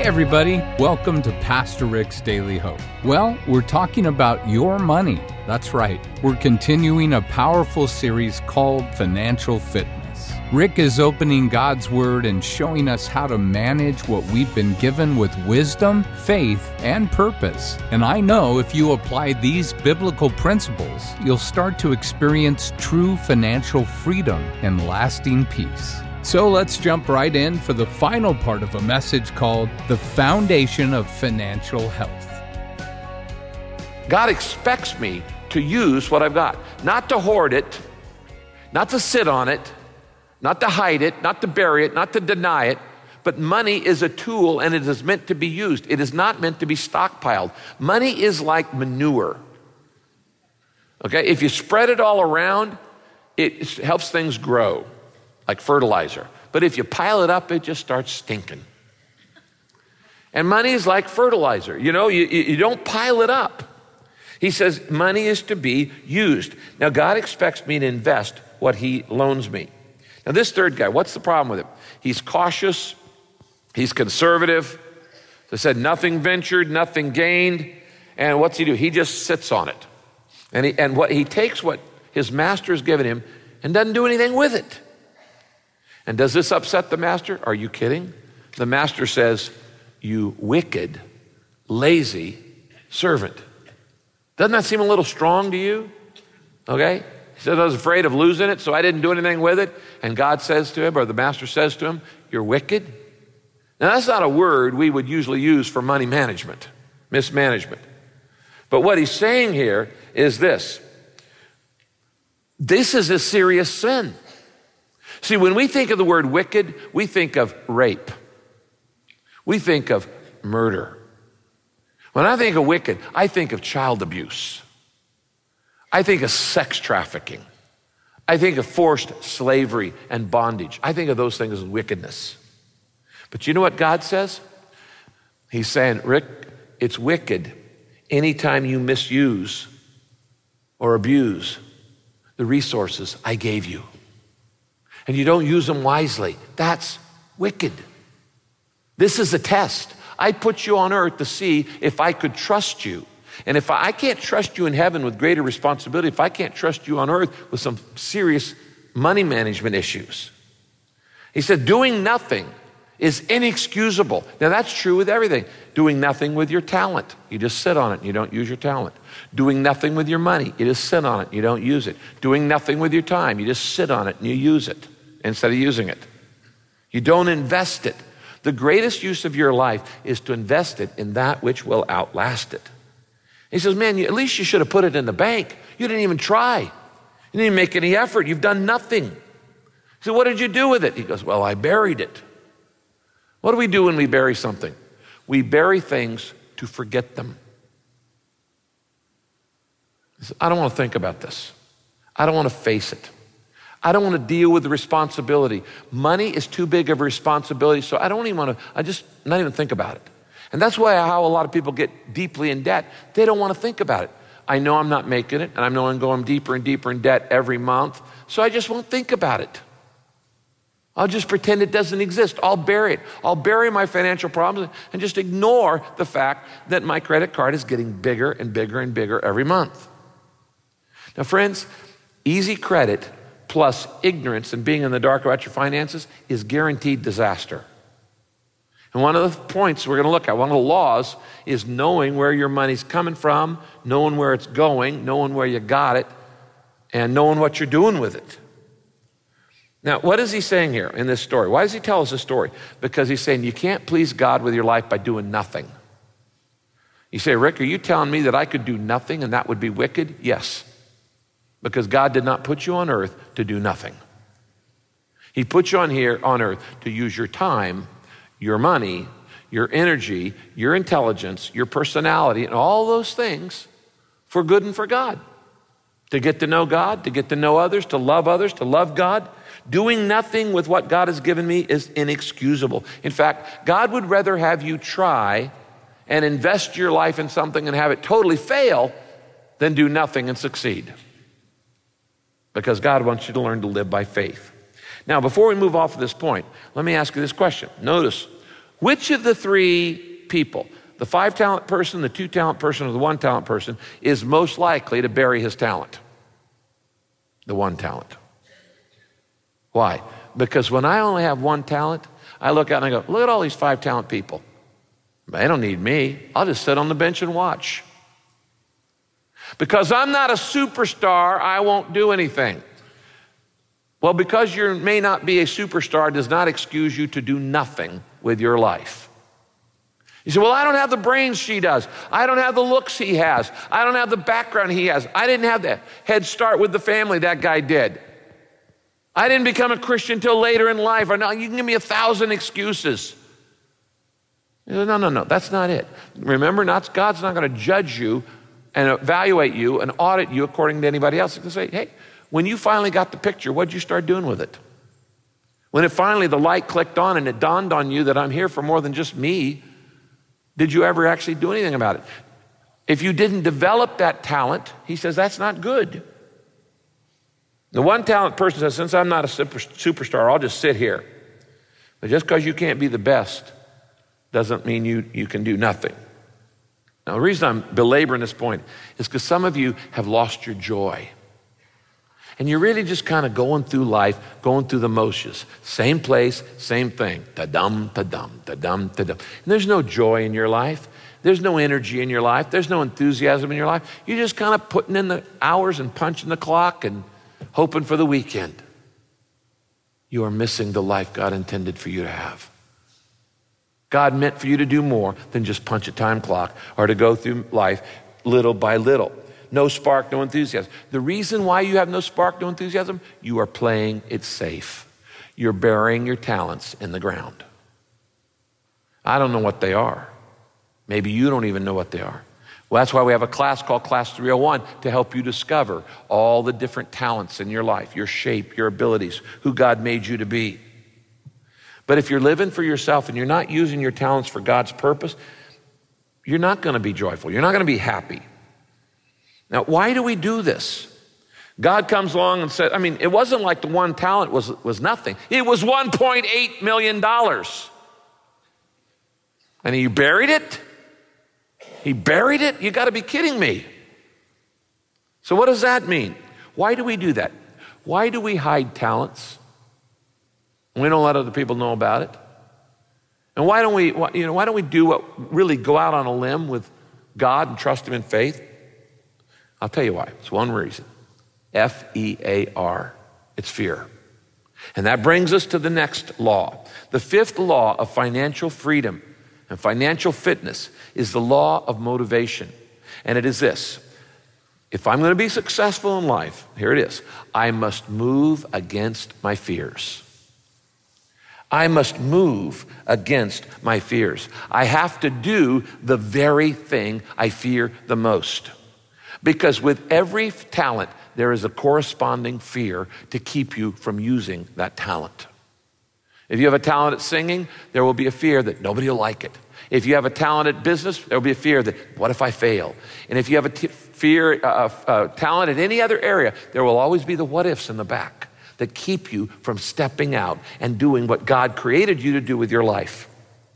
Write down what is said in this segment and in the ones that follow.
everybody, welcome to Pastor Rick's Daily Hope. Well, we're talking about your money. That's right. We're continuing a powerful series called Financial Fitness. Rick is opening God's Word and showing us how to manage what we've been given with wisdom, faith, and purpose. And I know if you apply these biblical principles, you'll start to experience true financial freedom and lasting peace. So let's jump right in for the final part of a message called The Foundation of Financial Health. God expects me to use what I've got, not to hoard it, not to sit on it, not to hide it, not to bury it, not to deny it, but money is a tool and it is meant to be used. It is not meant to be stockpiled. Money is like manure. Okay, if you spread it all around, it helps things grow, like fertilizer. But if you pile it up, it just starts stinking. And money is like fertilizer. You know, you don't pile it up. He says money is to be used. Now, God expects me to invest what he loans me. Now, this third guy, what's the problem with him? He's cautious. He's conservative. They said nothing ventured, nothing gained. And what's he do? He just sits on it. And he takes what his master has given him and doesn't do anything with it. And does this upset the master? Are you kidding? The master says, "You wicked, lazy servant." Doesn't that seem a little strong to you? Okay? He said, I was afraid of losing it, so I didn't do anything with it. And God says to him, or the master says to him, "You're wicked." Now, that's not a word we would usually use for money management, mismanagement. But what he's saying here is this. This is a serious sin. See, when we think of the word wicked, we think of rape. We think of murder. When I think of wicked, I think of child abuse. I think of sex trafficking. I think of forced slavery and bondage. I think of those things as wickedness. But you know what God says? He's saying, Rick, it's wicked anytime you misuse or abuse the resources I gave you. And you don't use them wisely. That's wicked. This is a test. I put you on earth to see if I could trust you. And if I can't trust you in heaven with greater responsibility, if I can't trust you on earth with some serious money management issues. He said, doing nothing is inexcusable. Now that's true with everything. Doing nothing with your talent. You just sit on it and you don't use your talent. Doing nothing with your money. You just sit on it and you don't use it. Doing nothing with your time. You just sit on it and you use it instead of using it. You don't invest it. The greatest use of your life is to invest it in that which will outlast it. He says, man, at least you should have put it in the bank. You didn't even try. You didn't even make any effort. You've done nothing. So what did you do with it? He goes, well, I buried it. What do we do when we bury something? We bury things to forget them. He says, I don't want to think about this. I don't want to face it. I don't want to deal with the responsibility. Money is too big of a responsibility, so I don't even want to, not even think about it. And that's how a lot of people get deeply in debt. They don't want to think about it. I know I'm not making it, and I know I'm going deeper and deeper in debt every month, so I just won't think about it. I'll just pretend it doesn't exist. I'll bury it. I'll bury my financial problems and just ignore the fact that my credit card is getting bigger and bigger and bigger every month. Now, friends, easy credit plus ignorance and being in the dark about your finances is guaranteed disaster. And one of the points we're going to look at, one of the laws, is knowing where your money's coming from, knowing where it's going, knowing where you got it, and knowing what you're doing with it. Now, what is he saying here in this story? Why does he tell us this story? Because he's saying you can't please God with your life by doing nothing. You say, Rick, are you telling me that I could do nothing and that would be wicked? Yes. Because God did not put you on earth to do nothing. He put you on earth to use your time, your money, your energy, your intelligence, your personality, and all those things for good and for God. To get to know God, to get to know others, to love God. Doing nothing with what God has given me is inexcusable. In fact, God would rather have you try and invest your life in something and have it totally fail than do nothing and succeed. Because God wants you to learn to live by faith. Now, before we move off of this point, let me ask you this question. Notice, Which of the three people, the 5-talent person, the 2-talent person, or the 1-talent person, is most likely to bury his talent? The 1 talent. Why? Because when I only have 1 talent, I look out and I go, look at all these 5-talent people. They don't need me. I'll just sit on the bench and watch. Because I'm not a superstar, I won't do anything. Well, because you may not be a superstar does not excuse you to do nothing with your life. You say, well, I don't have the brains she does. I don't have the looks he has. I don't have the background he has. I didn't have the head start with the family that guy did. I didn't become a Christian till later in life. Or no, you can give me 1,000 excuses. No, that's not it. Remember, God's not going to judge you and evaluate you and audit you according to anybody else. He's going to say, hey, when you finally got the picture, what'd you start doing with it? When it finally, the light clicked on and it dawned on you that I'm here for more than just me, did you ever actually do anything about it? If you didn't develop that talent, he says, that's not good. The 1-talent person says, since I'm not a superstar, I'll just sit here. But just because you can't be the best doesn't mean you can do nothing. Now, the reason I'm belaboring this point is because some of you have lost your joy. And you're really just kind of going through life, going through the motions. Same place, same thing. Ta-dum, ta-dum, ta-dum, ta-dum. And there's no joy in your life. There's no energy in your life. There's no enthusiasm in your life. You're just kind of putting in the hours and punching the clock and hoping for the weekend. You are missing the life God intended for you to have. God meant for you to do more than just punch a time clock or to go through life little by little. No spark, no enthusiasm. The reason why you have no spark, no enthusiasm, you are playing it safe. You're burying your talents in the ground. I don't know what they are. Maybe you don't even know what they are. Well, that's why we have a class called Class 301 to help you discover all the different talents in your life, your shape, your abilities, who God made you to be. But if you're living for yourself and you're not using your talents for God's purpose, you're not going to be joyful. You're not going to be happy. Now, why do we do this? God comes along and said, it wasn't like the 1 talent was nothing. It was $1.8 million. And he buried it? He buried it? You got to be kidding me. So what does that mean? Why do we do that? Why do we hide talents? We don't let other people know about it. And why don't we do what really go out on a limb with God and trust him in faith? I'll tell you why. It's one reason. F-E-A-R. It's fear. And that brings us to the next law. The 5th law of financial freedom and financial fitness is the law of motivation. And it is this. If I'm going to be successful in life, here it is. I must move against my fears. I must move against my fears. I have to do the very thing I fear the most. Because with every talent, there is a corresponding fear to keep you from using that talent. If you have a talent at singing, there will be a fear that nobody will like it. If you have a talent at business, there will be a fear that, what if I fail? And if you have a talent in any other area, there will always be the what ifs in the back that keep you from stepping out and doing what God created you to do with your life.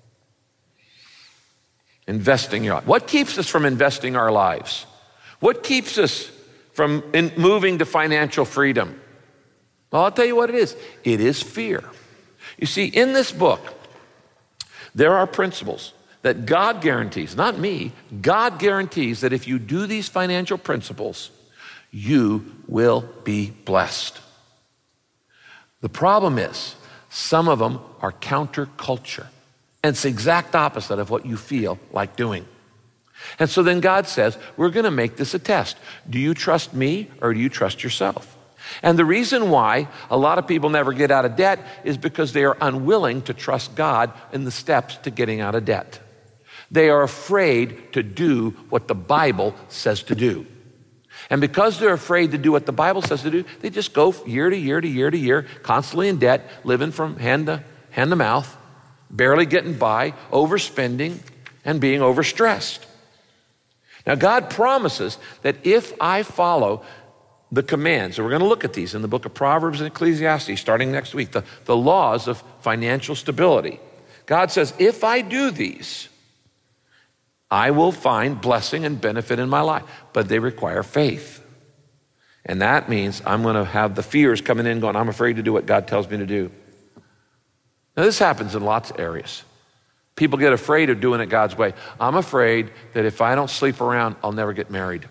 Investing your life. What keeps us from investing our lives? What keeps us from moving to financial freedom? Well, I'll tell you what it is. It is fear. You see, in this book, there are principles that God guarantees, not me, God guarantees that if you do these financial principles, you will be blessed. The problem is, some of them are counterculture. And it's the exact opposite of what you feel like doing. And so then God says, we're going to make this a test. Do you trust me or do you trust yourself? And the reason why a lot of people never get out of debt is because they are unwilling to trust God in the steps to getting out of debt. They are afraid to do what the Bible says to do. And because they're afraid to do what the Bible says to do, they just go year to year to year to year, constantly in debt, living from hand to mouth, barely getting by, overspending, and being overstressed. Now, God promises that if I follow the commands, and we're going to look at these in the book of Proverbs and Ecclesiastes starting next week, the laws of financial stability. God says, if I do these, I will find blessing and benefit in my life. But they require faith. And that means I'm going to have the fears coming in going, I'm afraid to do what God tells me to do. Now this happens in lots of areas. People get afraid of doing it God's way. I'm afraid that if I don't sleep around, I'll never get married.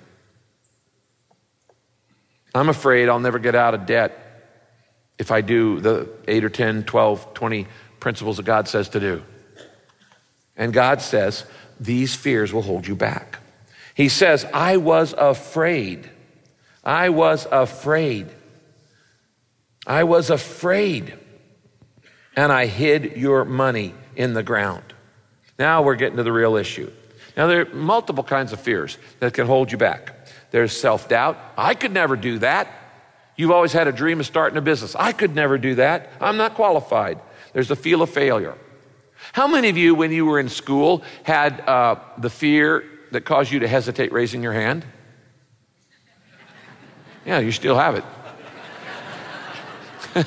I'm afraid I'll never get out of debt if I do the 8 or 10, 12, 20 principles that God says to do. And God says, these fears will hold you back. He says, I was afraid. I was afraid. I was afraid. And I hid your money in the ground. Now we're getting to the real issue. Now there are multiple kinds of fears that can hold you back. There's self-doubt. I could never do that. You've always had a dream of starting a business. I could never do that. I'm not qualified. There's the fear of failure. How many of you, when you were in school, had the fear that caused you to hesitate raising your hand? Yeah, you still have it.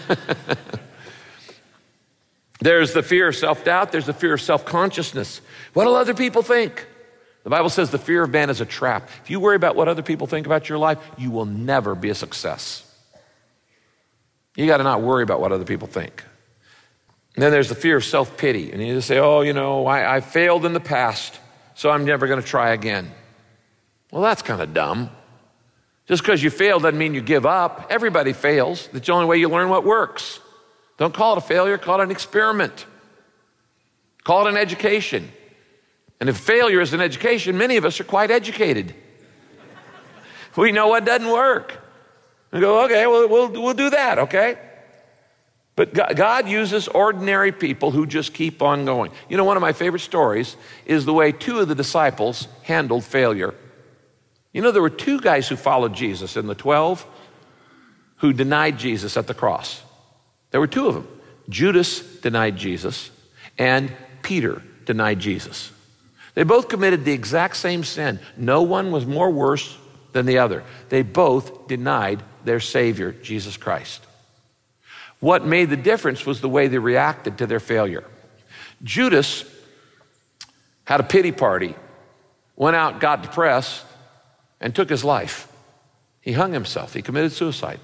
There's the fear of self-doubt. There's the fear of self-consciousness. What will other people think? The Bible says the fear of man is a trap. If you worry about what other people think about your life, you will never be a success. You got to not worry about what other people think. And then there's the fear of self-pity. And you just say, oh, you know, I failed in the past, so I'm never going to try again. Well, that's kind of dumb. Just because you fail doesn't mean you give up. Everybody fails. That's the only way you learn what works. Don't call it a failure, call it an experiment. Call it an education. And if failure is an education, many of us are quite educated. We know what doesn't work. We go, okay, well, we'll do that, okay? But God uses ordinary people who just keep on going. You know, one of my favorite stories is the way 2 of the disciples handled failure. You know, there were 2 guys who followed Jesus in the 12 who denied Jesus at the cross. There were 2 of them. Judas denied Jesus and Peter denied Jesus. They both committed the exact same sin. No one was more worse than the other. They both denied their Savior, Jesus Christ. What made the difference was the way they reacted to their failure. Judas had a pity party, went out, got depressed, and took his life. He hung himself. He committed suicide.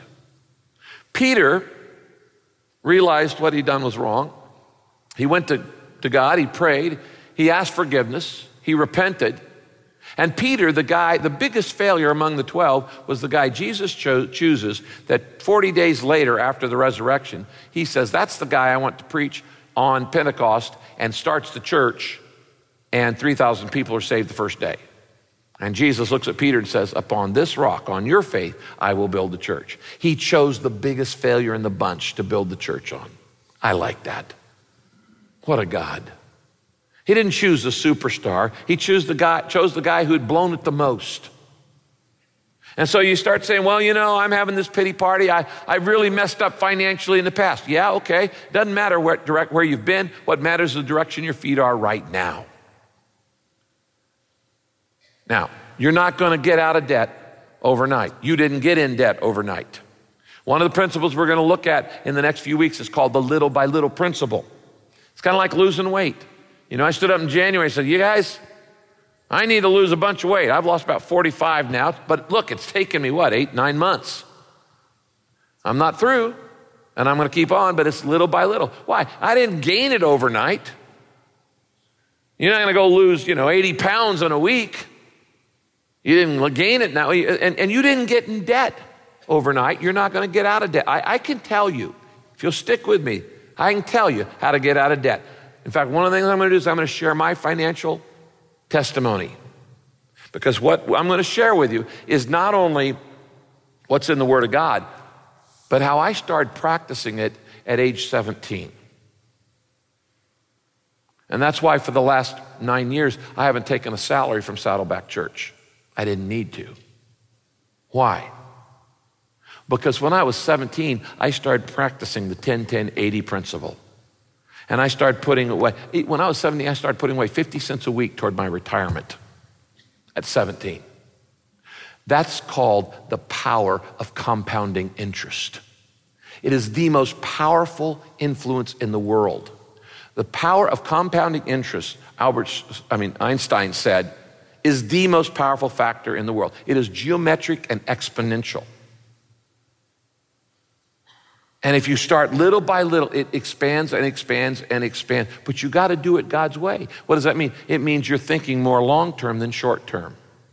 Peter realized what he'd done was wrong. He went to God, he prayed, he asked forgiveness, he repented. And Peter, the biggest failure among the 12, was the guy Jesus chooses that 40 days later after the resurrection, he says, that's the guy I want to preach on Pentecost, and starts the church, and 3,000 people are saved the first day. And Jesus looks at Peter and says, upon this rock, on your faith, I will build the church. He chose the biggest failure in the bunch to build the church on. I like that. What a God. He didn't choose the superstar. He chose the guy who had blown it the most. And so you start saying, well, you know, I'm having this pity party. I really messed up financially in the past. Yeah, okay. Doesn't matter where you've been. What matters is the direction your feet are right now. Now, you're not going to get out of debt overnight. You didn't get in debt overnight. One of the principles we're going to look at in the next few weeks is called the little by little principle. It's kind of like losing weight. You know, I stood up in January and said, you guys, I need to lose a bunch of weight. I've lost about 45 now, but look, it's taken me, 8, 9 months. I'm not through, and I'm going to keep on, but it's little by little. Why? I didn't gain it overnight. You're not going to go lose, 80 pounds in a week. You didn't gain it now, and you didn't get in debt overnight. You're not going to get out of debt. I can tell you, if you'll stick with me, I can tell you how to get out of debt. In fact, one of the things I'm going to do is I'm going to share my financial testimony. Because what I'm going to share with you is not only what's in the Word of God, but how I started practicing it at age 17. And that's why for the last 9 years, I haven't taken a salary from Saddleback Church. I didn't need to. Why? Because when I was 17, I started practicing the 10-10-80 principle. And I started putting away, when I was 17, I started putting away 50 cents a week toward my retirement at 17. That's called the power of compounding interest. It is the most powerful influence in the world. The power of compounding interest, Einstein said, is the most powerful factor in the world. It is geometric and exponential. And if you start little by little, it expands and expands and expands. But you got to do it God's way. What does that mean? It means you're thinking more long-term than short-term.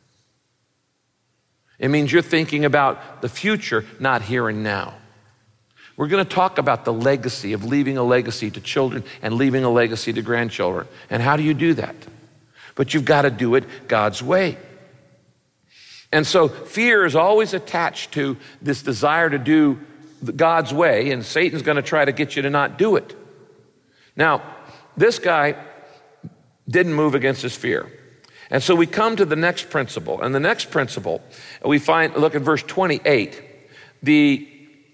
It means you're thinking about the future, not here and now. We're going to talk about the legacy of leaving a legacy to children and leaving a legacy to grandchildren. And how do you do that? But you've got to do it God's way. And so fear is always attached to this desire to do God's way, and Satan's going to try to get you to not do it. Now, this guy didn't move against his fear. And so we come to the next principle. And the next principle, we find, look at verse 28. The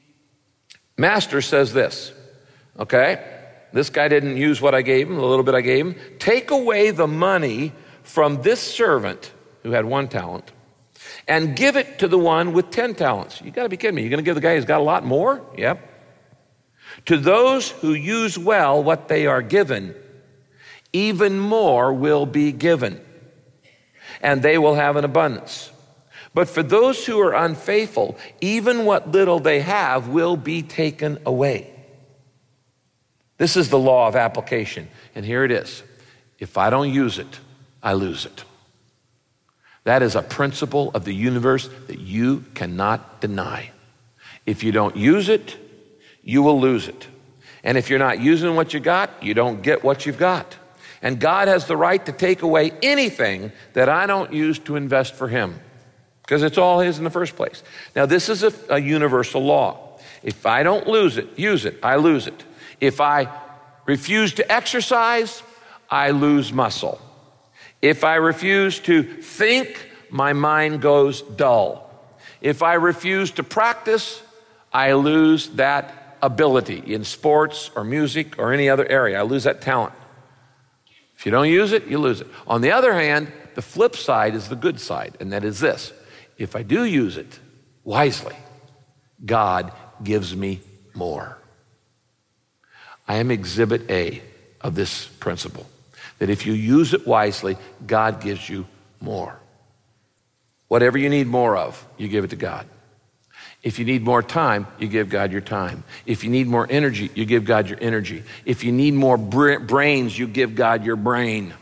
master says this, okay? This guy didn't use what I gave him, the little bit I gave him. Take away the money from this servant who had 1 talent and give it to the one with 10 talents. You got to be kidding me. You're going to give the guy who's got a lot more? Yep. To those who use well what they are given, even more will be given, and they will have an abundance. But for those who are unfaithful, even what little they have will be taken away. This is the law of application, and here it is. If I don't use it, I lose it. That is a principle of the universe that you cannot deny. If you don't use it, you will lose it. And if you're not using what you got, you don't get what you've got. And God has the right to take away anything that I don't use to invest for him, because it's all his in the first place. Now, this is a universal law. If I don't use it, I lose it. If I refuse to exercise, I lose muscle. If I refuse to think, my mind goes dull. If I refuse to practice, I lose that ability in sports or music or any other area. I lose that talent. If you don't use it, you lose it. On the other hand, the flip side is the good side, and that is this. If I do use it wisely, God gives me more. I am exhibit A of this principle, that if you use it wisely, God gives you more. Whatever you need more of, you give it to God. If you need more time, you give God your time. If you need more energy, you give God your energy. If you need more brains, you give God your brain.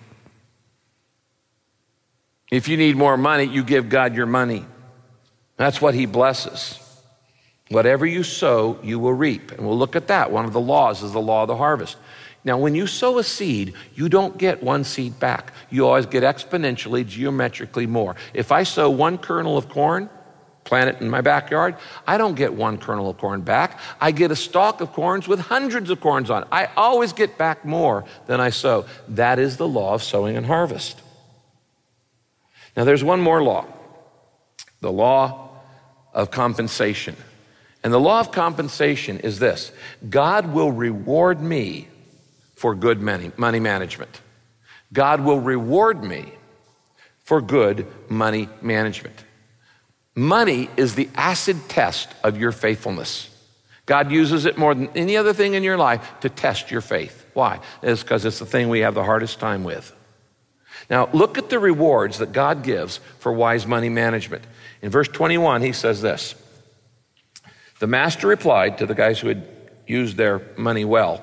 If you need more money, you give God your money. That's what he blesses. Whatever you sow, you will reap. And we'll look at that. One of the laws is the law of the harvest. Now, when you sow a seed, you don't get one seed back. You always get exponentially, geometrically more. If I sow 1 kernel of corn, plant it in my backyard, I don't get 1 kernel of corn back. I get a stalk of corns with hundreds of corns on it. I always get back more than I sow. That is the law of sowing and harvest. Now, there's one more law, the law of compensation. And the law of compensation is this: God will reward me for good money management. God will reward me for good money management. Money is the acid test of your faithfulness. God uses it more than any other thing in your life to test your faith. Why? It's because it's the thing we have the hardest time with. Now, look at the rewards that God gives for wise money management. In verse 21, he says this: the master replied to the guys who had used their money well.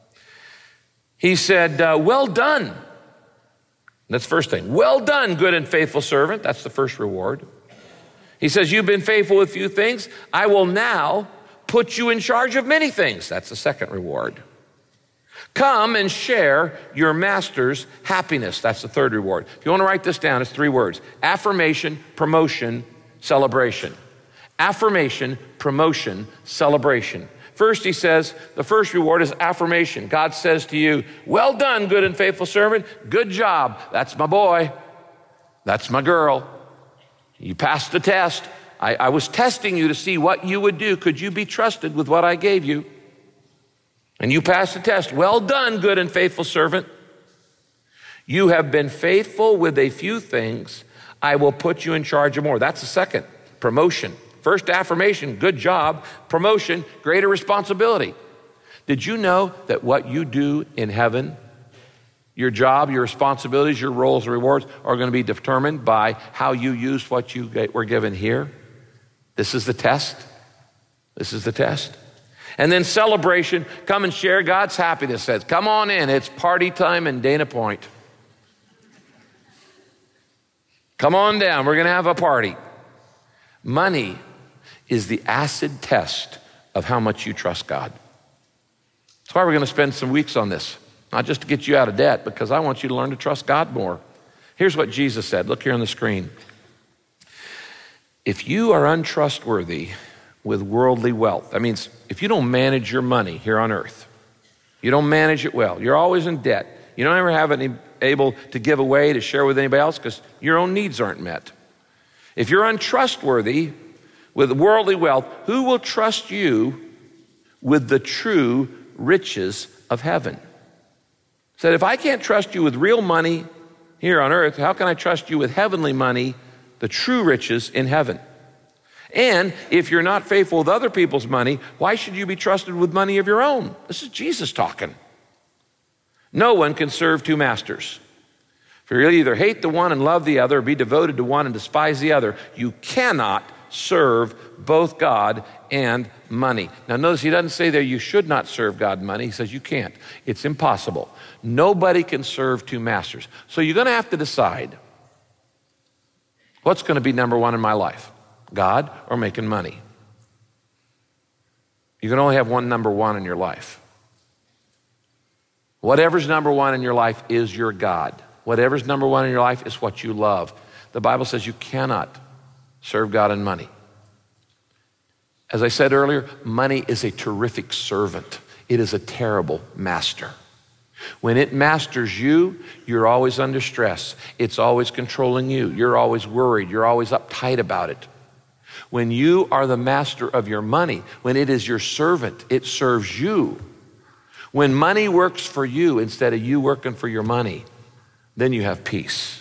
He said, well done. That's the first thing. Well done, good and faithful servant. That's the first reward. He says, you've been faithful with few things. I will now put you in charge of many things. That's the second reward. Come and share your master's happiness. That's the third reward. If you want to write this down, it's 3 words: affirmation, promotion, celebration. Affirmation, promotion, celebration. First, he says, the first reward is affirmation. God says to you, well done, good and faithful servant. Good job. That's my boy. That's my girl. You passed the test. I was testing you to see what you would do. Could you be trusted with what I gave you? And you passed the test. Well done, good and faithful servant. You have been faithful with a few things. I will put you in charge of more. That's the second, promotion. First, affirmation, good job. Promotion, greater responsibility. Did you know that what you do in heaven, your job, your responsibilities, your roles and rewards are going to be determined by how you used what you were given here? This is the test. This is the test. And then celebration, come and share God's happiness. Says, come on in, it's party time in Dana Point. Come on down, we're going to have a party. Money is the acid test of how much you trust God. That's why we're going to spend some weeks on this. Not just to get you out of debt, because I want you to learn to trust God more. Here's what Jesus said. Look here on the screen. If you are untrustworthy with worldly wealth, that means if you don't manage your money here on earth, you don't manage it well, you're always in debt, you don't ever have any able to give away, to share with anybody else because your own needs aren't met. If you're untrustworthy with worldly wealth, who will trust you with the true riches of heaven? Said, if I can't trust you with real money here on earth, how can I trust you with heavenly money, the true riches in heaven? And if you're not faithful with other people's money, why should you be trusted with money of your own? This is Jesus talking. No one can serve two masters. For you'll either hate the one and love the other, or be devoted to one and despise the other. You cannot serve both God and money. Now notice he doesn't say there you should not serve God and money. He says you can't. It's impossible. Nobody can serve two masters. So you're going to have to decide what's going to be number one in my life, God or making money. You can only have one number one in your life. Whatever's number one in your life is your God. Whatever's number one in your life is what you love. The Bible says you cannot serve God and money. As I said earlier, money is a terrific servant. It is a terrible master. When it masters you, you're always under stress. It's always controlling you. You're always worried. You're always uptight about it. When you are the master of your money, when it is your servant, it serves you. When money works for you instead of you working for your money, then you have peace.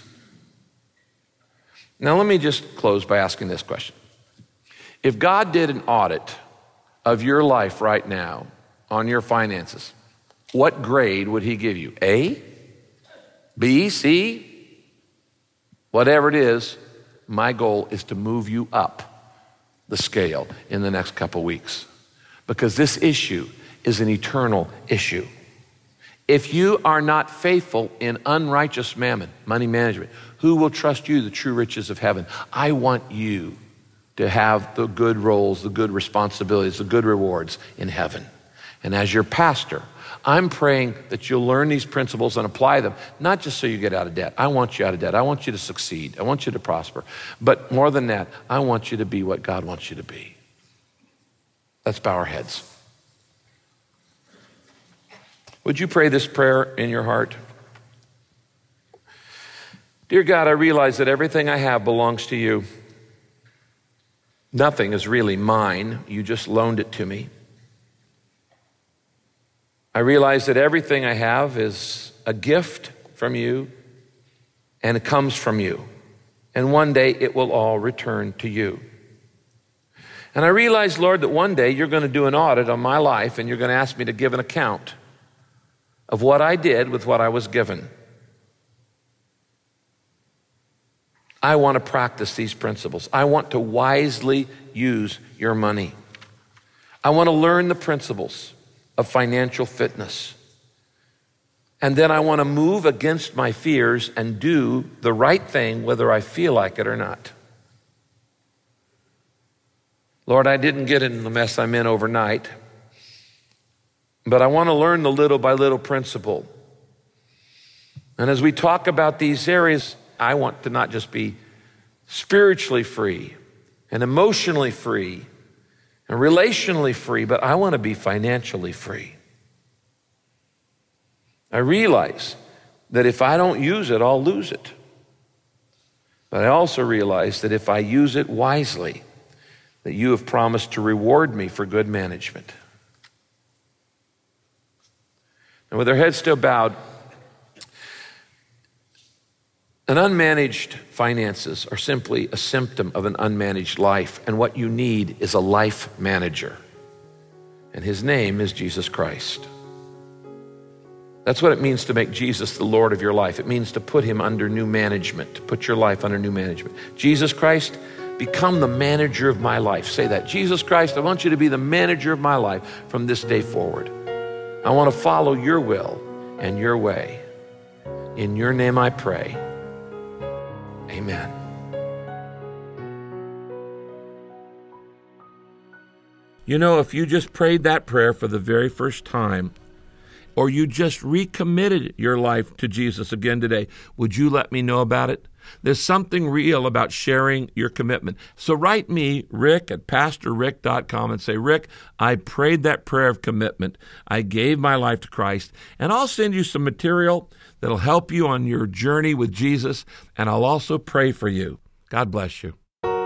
Now let me just close by asking this question. If God did an audit of your life right now on your finances, what grade would he give you? A? B? C? Whatever it is, my goal is to move you up the scale in the next couple weeks, because this issue is an eternal issue. If you are not faithful in unrighteous mammon, money management, who will trust you the true riches of heaven? I want you to have the good roles, the good responsibilities, the good rewards in heaven. And as your pastor, I'm praying that you'll learn these principles and apply them, not just so you get out of debt. I want you out of debt. I want you to succeed. I want you to prosper. But more than that, I want you to be what God wants you to be. Let's bow our heads. Would you pray this prayer in your heart? Dear God, I realize that everything I have belongs to you. Nothing is really mine. You just loaned it to me. I realize that everything I have is a gift from you, and it comes from you. And one day it will all return to you. And I realize, Lord, that one day you're going to do an audit on my life, and you're going to ask me to give an account of what I did with what I was given. I want to practice these principles. I want to wisely use your money. I want to learn the principles of financial fitness. And then I want to move against my fears and do the right thing whether I feel like it or not. Lord, I didn't get in the mess I'm in overnight, but I want to learn the little by little principle. And as we talk about these areas, I want to not just be spiritually free and emotionally free and relationally free, but I want to be financially free. I realize that if I don't use it, I'll lose it. But I also realize that if I use it wisely, that you have promised to reward me for good management. And with their heads still bowed, an unmanaged finances are simply a symptom of an unmanaged life, and what you need is a life manager. and his name is Jesus Christ. That's what it means to make Jesus the Lord of your life. It means to put him under new management, to put your life under new management. Jesus Christ, become the manager of my life. Say that. Jesus Christ, I want you to be the manager of my life from this day forward. I want to follow your will and your way. In your name I pray. Amen. You know, if you just prayed that prayer for the very first time, or you just recommitted your life to Jesus again today, would you let me know about it? There's something real about sharing your commitment. So write me, Rick, at PastorRick.com and say, Rick, I prayed that prayer of commitment. I gave my life to Christ, and I'll send you some material that'll help you on your journey with Jesus, and I'll also pray for you. God bless you.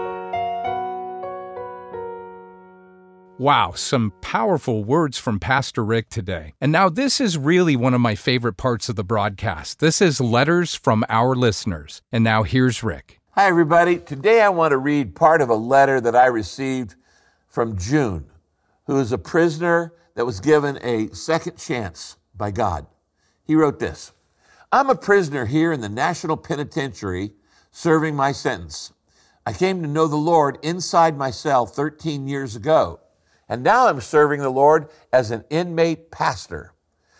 Wow, some powerful words from Pastor Rick today. And now this is really one of my favorite parts of the broadcast. This is letters from our listeners. And now here's Rick. Hi, everybody. Today I want to read part of a letter that I received from June, who is a prisoner that was given a second chance by God. He wrote this: I'm a prisoner here in the National Penitentiary serving my sentence. I came to know the Lord inside my cell 13 years ago. And now I'm serving the Lord as an inmate pastor.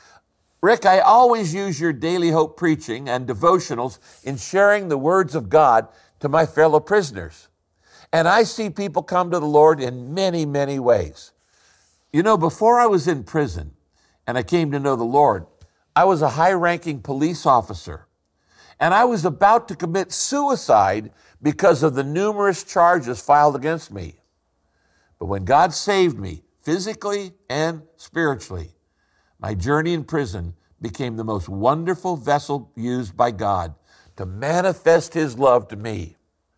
Rick, I always use your Daily Hope preaching and devotionals in sharing the words of God to my fellow prisoners. And I see people come to the Lord in many, many ways. You know, before I was in prison and I came to know the Lord, I was a high-ranking police officer. And I was about to commit suicide because of the numerous charges filed against me. But when God saved me, physically and spiritually, my journey in prison became the most wonderful vessel used by God to manifest his love to me.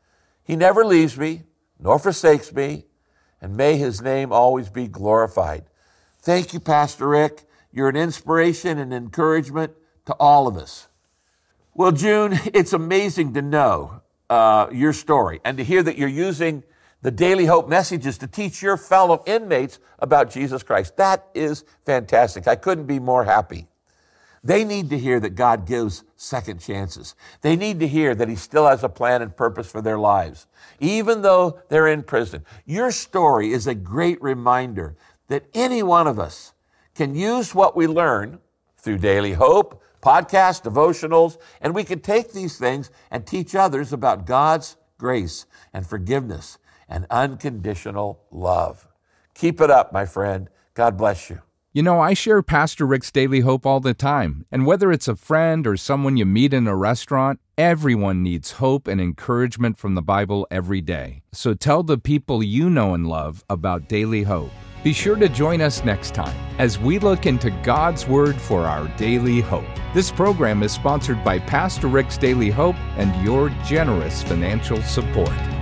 He never leaves me, nor forsakes me, and may his name always be glorified. Thank you, Pastor Rick. You're an inspiration and encouragement to all of us. Well, June, it's amazing to know your story and to hear that you're using the Daily Hope messages to teach your fellow inmates about Jesus Christ. That is fantastic. I couldn't be more happy. They need to hear that God gives second chances. They need to hear that he still has a plan and purpose for their lives, even though they're in prison. Your story is a great reminder that any one of us can use what we learn through Daily Hope, podcasts, devotionals, and we can take these things and teach others about God's grace and forgiveness and unconditional love. Keep it up, my friend. God bless you. You know, I share Pastor Rick's Daily Hope all the time. And whether it's a friend or someone you meet in a restaurant, everyone needs hope and encouragement from the Bible every day. So tell the people you know and love about Daily Hope. Be sure to join us next time as we look into God's Word for our daily hope. This program is sponsored by Pastor Rick's Daily Hope and your generous financial support.